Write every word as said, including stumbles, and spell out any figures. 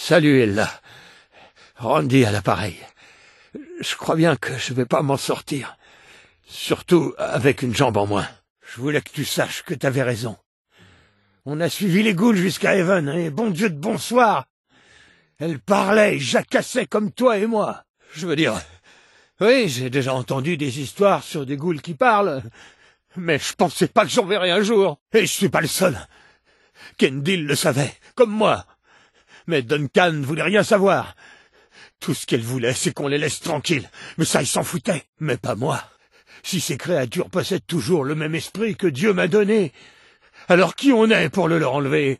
Salut, Ella. Randy à l'appareil. Je crois bien que je vais pas m'en sortir. Surtout avec une jambe en moins. Je voulais que tu saches que t'avais raison. On a suivi les ghouls jusqu'à Haven, et bon Dieu de bonsoir. Elle parlait et jacassait comme toi et moi. Je veux dire, oui, j'ai déjà entendu des histoires sur des ghouls qui parlent, mais je pensais pas que j'en verrais un jour. Et je suis pas le seul. Kendall le savait, comme moi. Mais Duncan ne voulait rien savoir. Tout ce qu'elle voulait, c'est qu'on les laisse tranquilles. Mais ça, il s'en foutait. Mais pas moi. Si ces créatures possèdent toujours le même esprit que Dieu m'a donné, alors qui on est pour le leur enlever?